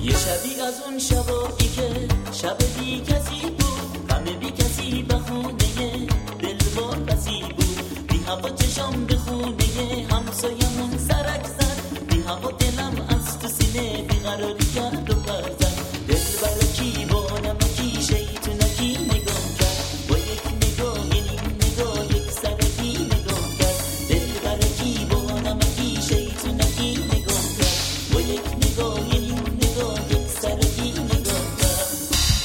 یه شبی از اون شبایی که شب بی کسی بود، غم بی کسی به خونه دلوار بسی بود، بی هوا چشام به خونه همسایمون سرک زد، بی هوا دلم از تو سینه بیقراری کرد و پر زد. دل برا کی با نمکی شیطونکی نگاه کرد، با یک نگاه یعنی نگاه یک سرکی نگاه کرد. دل برا کی با نمکی شیطونکی نگاه کرد، با یک نگاه یعنی نگاه یک سرکی نگاه کرد.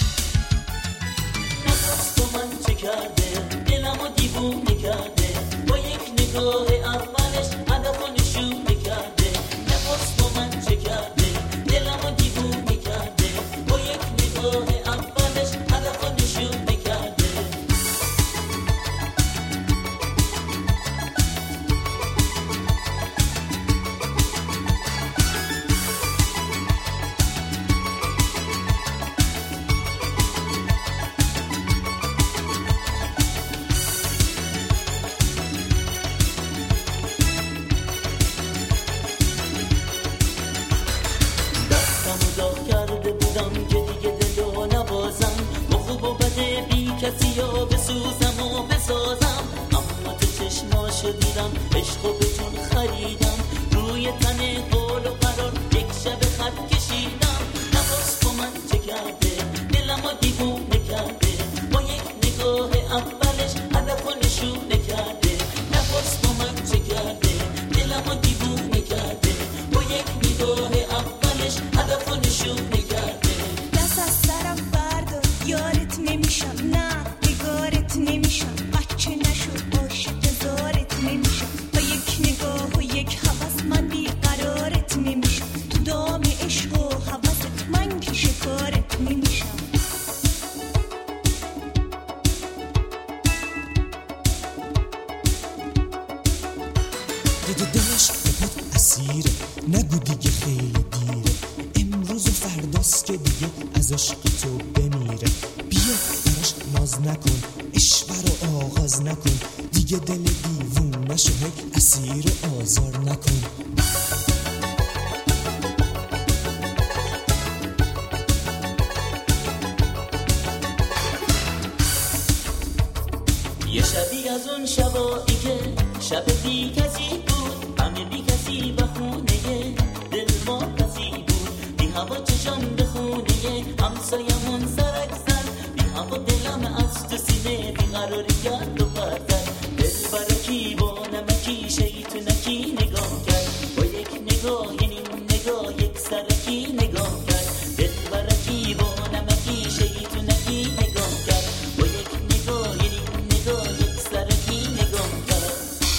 نخواست با من چه کرده، دلمو دیوونه کرده، با یک نگاه اولش هدفو نشونه کرده. نخواست با من چه کرده، دلمو دیوونه کرده، با یک نگاه اولش هدفو نشونه کرده. دستمو داغ کرده بودم که دیگه دلو نبازم، با خوب و بده بی کسی یا بسوزم و بسازم. اما تو چشماشو دیدم، عشقو بهتون خریدم، روی تن قول و قرار یک شب خط کشیدم. نخواست با من چه کرده، دلمو دیوونه کرده، با یک نگاه اولش هدفو نشونه کرده. نخواست با من چه کرده، دلمو دیوونه کرده، با یک نگاه اولش هدفو نشونه کرده. دست از سرم بردار، یارت نمیشم، نه نگارت نمیشم، بچه نشو عاشق زارت نمیشم، با یک نگاه و یک حوض من بیقرارت نمیشم، تو دام عشق و حوضت من که شکارت نمیشم. دلش بپت اسیره، نگو دیگه خیلی دیره، امروز و فرداست که دیگه از عشق تو بمیره. بیا براش ناز نکن، عشق رو آغاز نکن، دیگه دل دیوونه شو، هی اسیر و آزار نکن. یه شبی از اون شبایی که شب بی کسی بود، غم بی کسی به خونه دل ما کسی بود، بی هوا چشم به خونه همسایمون سرک زد، بی هوا دلم از تو سینه بیقراری کرد و پر زد. دل برا کی با نمکی شیطونکی نگاه کرد، با یک نگاه یعنی نگاه یک سرکی نگاه کرد. دل برا کی با نمکی شیطونکی نگاه کرد، با یک نگاه یعنی نگاه یک سرکی نگاه کرد.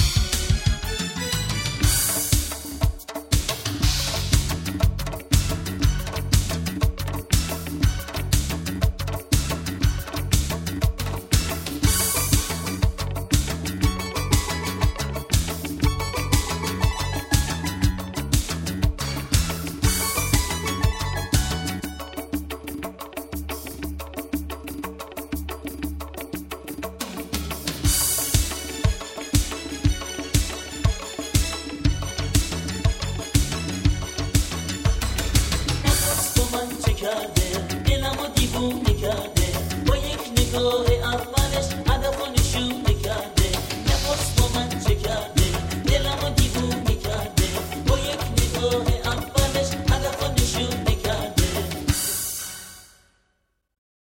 نخواست با من چه کرده، دلمو دیوونه کرده، با یک نگاه اولش